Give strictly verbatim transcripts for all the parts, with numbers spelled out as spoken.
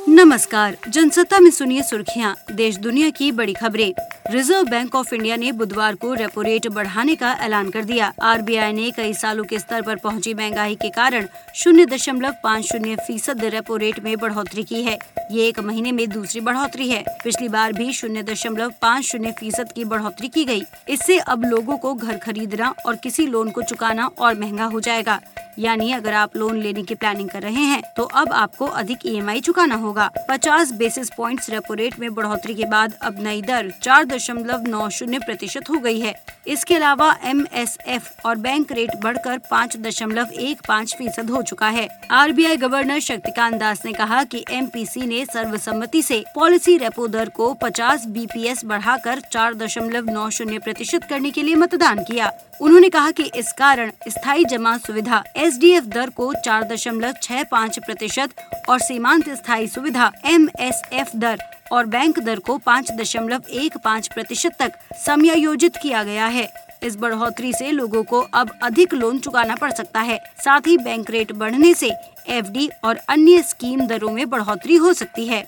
नमस्कार, जनसत्ता में सुनिए सुर्खियां। देश दुनिया की बड़ी खबरें। रिजर्व बैंक ऑफ इंडिया ने बुधवार को रेपो रेट बढ़ाने का ऐलान कर दिया। आरबीआई ने कई सालों के स्तर पर पहुंची महंगाई के कारण शून्य दशमलव पाँच शून्य फीसद रेपो रेट में बढ़ोतरी की है। ये एक महीने में दूसरी बढ़ोतरी है। पिछली बार भी शून्य दशमलव पाँच शून्य फीसद की बढ़ोतरी की गई। इससे अब लोगों को घर खरीदना और किसी लोन को चुकाना और महंगा हो जाएगा। यानी अगर आप लोन लेने की प्लानिंग कर रहे हैं तो अब आपको अधिक ईएमआई चुकाना होगा। पचास बेसिस पॉइंट्स रेपो रेट में बढ़ोतरी के बाद अब नई दर चार दशमलव नौ शून्य प्रतिशत हो गई है। इसके अलावा एमएसएफ और बैंक रेट बढ़कर पाँच दशमलव एक पाँच फीसद हो चुका है। आरबीआई गवर्नर शक्तिकांत दास ने कहा कि एमपीसी ने सर्वसम्मति से पॉलिसी रेपो दर को पचास बीपीएस बढ़ाकर चार दशमलव नौ शून्य प्रतिशत करने के लिए मतदान किया। उन्होंने कहा कि इस कारण स्थायी जमा सुविधा एसडीएफ दर को चार दशमलव छह पाँच प्रतिशत और सीमांत स्थायी सुविधा एमएसएफ दर और बैंक दर को पाँच दशमलव एक पाँच प्रतिशत तक समायोजित किया गया है। इस बढ़ोतरी से लोगों को अब अधिक लोन चुकाना पड़ सकता है। साथ ही बैंक रेट बढ़ने से एफडी और अन्य स्कीम दरों में बढ़ोतरी हो सकती है।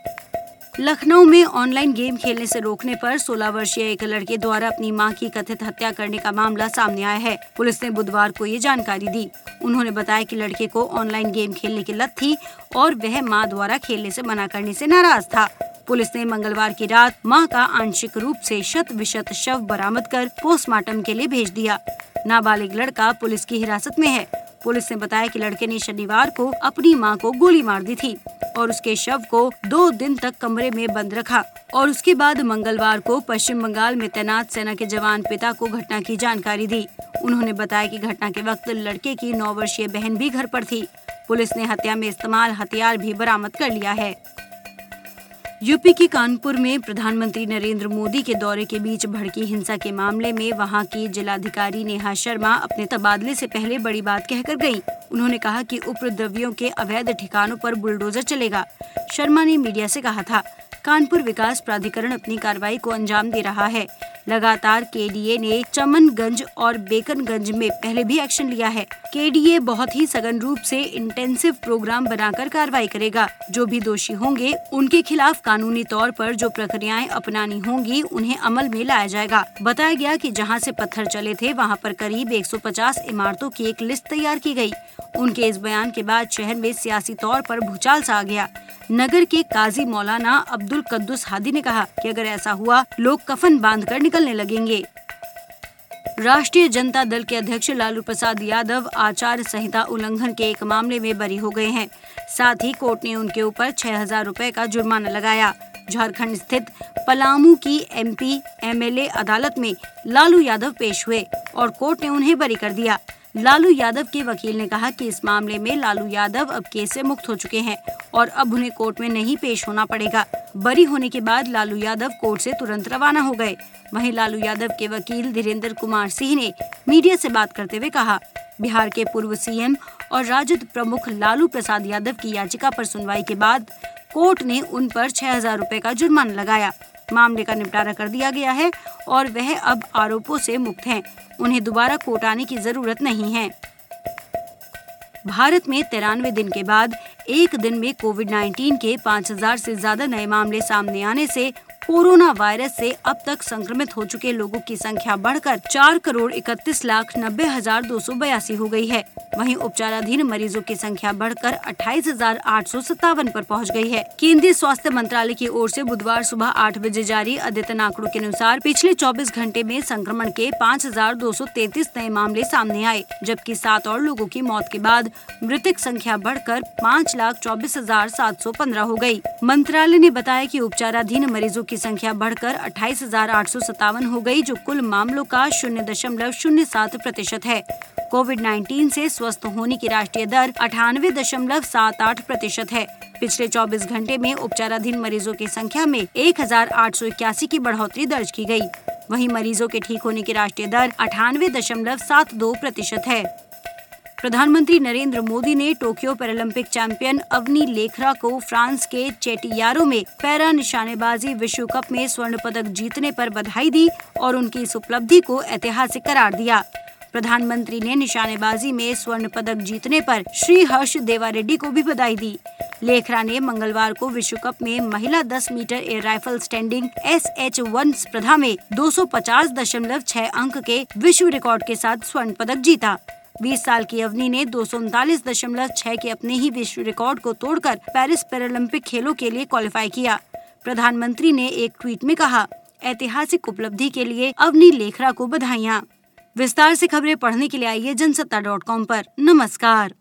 लखनऊ में ऑनलाइन गेम खेलने से रोकने पर सोलह वर्षीय एक लड़के द्वारा अपनी मां की कथित हत्या करने का मामला सामने आया है। पुलिस ने बुधवार को ये जानकारी दी। उन्होंने बताया कि लड़के को ऑनलाइन गेम खेलने की लत थी और वह मां द्वारा खेलने से मना करने से नाराज था। पुलिस ने मंगलवार की रात मां का आंशिक रूप से शत विशत शव बरामद कर पोस्टमार्टम के लिए भेज दिया। नाबालिग लड़का पुलिस की हिरासत में है। पुलिस ने बताया कि लड़के ने शनिवार को अपनी मां को गोली मार दी थी और उसके शव को दो दिन तक कमरे में बंद रखा और उसके बाद मंगलवार को पश्चिम बंगाल में तैनात सेना के जवान पिता को घटना की जानकारी दी। उन्होंने बताया कि घटना के वक्त लड़के की नौ वर्षीय बहन भी घर पर थी। पुलिस ने हत्या में इस्तेमाल हथियार भी बरामद कर लिया है। यूपी के कानपुर में प्रधानमंत्री नरेंद्र मोदी के दौरे के बीच भड़की हिंसा के मामले में वहां की जिलाधिकारी नेहा शर्मा अपने तबादले से पहले बड़ी बात कहकर गईं। उन्होंने कहा कि उपद्रवियों के अवैध ठिकानों पर बुलडोजर चलेगा। शर्मा ने मीडिया से कहा था, कानपुर विकास प्राधिकरण अपनी कार्रवाई को अंजाम दे रहा है। लगातार केडीए ने चमनगंज और बेकनगंज में पहले भी एक्शन लिया है। केडीए बहुत ही सघन रूप से इंटेंसिव प्रोग्राम बनाकर कार्रवाई करेगा। जो भी दोषी होंगे उनके खिलाफ कानूनी तौर पर जो प्रक्रियाएं अपनानी होंगी उन्हें अमल में लाया जाएगा। बताया गया कि जहां से पत्थर चले थे वहां पर करीब एक सौ पचास इमारतों की एक लिस्ट तैयार की गई। उनके इस बयान के बाद शहर में सियासी तौर पर भूचाल सा आ गया। नगर के काजी मौलाना अब्दुल कद्दुस हादी ने कहा कि अगर ऐसा हुआ लोग कफन बांधकर निकलने लगेंगे। राष्ट्रीय जनता दल के अध्यक्ष लालू प्रसाद यादव आचार संहिता उल्लंघन के एक मामले में बरी हो गए हैं। साथ ही कोर्ट ने उनके ऊपर छह हजार रुपए का जुर्माना लगाया। झारखंड स्थित पलामू की एमपी एमएलए अदालत में लालू यादव पेश हुए और कोर्ट ने उन्हें बरी कर दिया। लालू यादव के वकील ने कहा कि इस मामले में लालू यादव अब केस से मुक्त हो चुके हैं और अब उन्हें कोर्ट में नहीं पेश होना पड़ेगा। बरी होने के बाद लालू यादव कोर्ट से तुरंत रवाना हो गए। वहीं लालू यादव के वकील धीरेन्द्र कुमार सिंह ने मीडिया से बात करते हुए कहा, बिहार के पूर्व सीएम और राजद प्रमुख लालू प्रसाद यादव की याचिका पर सुनवाई के बाद कोर्ट ने उन पर छह हजार रुपए का जुर्माना लगाया। मामले का निपटारा कर दिया गया है और वह अब आरोपों से मुक्त हैं। उन्हें दोबारा कोर्ट आने की जरूरत नहीं है। भारत में तिरानवे दिन के बाद एक दिन में कोविड उन्नीस के पाँच हजार से ज्यादा नए मामले सामने आने से कोरोना वायरस से अब तक संक्रमित हो चुके लोगों की संख्या बढ़कर चार करोड़ इकतीस लाख नब्बे हजार दो सौ बयासी हो गई है। वहीं उपचाराधीन मरीजों की संख्या बढ़कर अट्ठाईस हजार आठ सौ सत्तावन पर पहुंच गई है। केंद्रीय स्वास्थ्य मंत्रालय की ओर से बुधवार सुबह आठ बजे जारी अद्यतन आंकड़ों के अनुसार पिछले चौबीस घंटे में संक्रमण के पाँच हजार दो सौ तैंतीस नए मामले सामने आए, जबकि सात और लोगों की मौत के बाद मृतक संख्या बढ़कर पाँच लाख चौबीस हजार सात सौ पंद्रह हो गयी। मंत्रालय ने बताया कि उपचाराधीन मरीजों की संख्या बढ़कर अट्ठाईस हजार आठ सौ सत्तावन हो गई, जो कुल मामलों का शून्य दशमलव शून्य सात प्रतिशत है। कोविड उन्नीस से स्वस्थ होने की राष्ट्रीय दर अठानवे दशमलव सात आठ प्रतिशत है। पिछले चौबीस घंटे में उपचाराधीन मरीजों की संख्या में एक हजार आठ सौ इक्यासी की बढ़ोतरी दर्ज की गई। वहीं मरीजों के ठीक होने की राष्ट्रीय दर अठानवे दशमलव सात दो प्रतिशत है। प्रधानमंत्री नरेंद्र मोदी ने Tokyo Paralympic champion Avani Lekhara को फ्रांस के चेटियारो में पैरा निशानेबाजी विश्व कप में स्वर्ण पदक जीतने पर बधाई दी और उनकी इस उपलब्धि को ऐतिहासिक करार दिया। प्रधानमंत्री ने निशानेबाजी में स्वर्ण पदक जीतने पर श्री हर्ष देवा रेड्डी को भी बधाई दी। लेखरा ने मंगलवार को विश्व कप में महिला दस metre air rifle standing S H one स्पर्धा में दो सौ पचास दशमलव छह अंक के विश्व रिकॉर्ड के साथ स्वर्ण पदक जीता। बीस साल की अवनी ने दो सौ उनतालीस दशमलव छह के अपने ही विश्व रिकॉर्ड को तोड़कर पेरिस पैरालंपिक खेलों के लिए क्वालिफाई किया। प्रधानमंत्री ने एक ट्वीट में कहा, ऐतिहासिक उपलब्धि के लिए अवनी लेखरा को बधाइयाँ। विस्तार से खबरें पढ़ने के लिए आइए जनसत्ता डॉट कॉम पर। नमस्कार।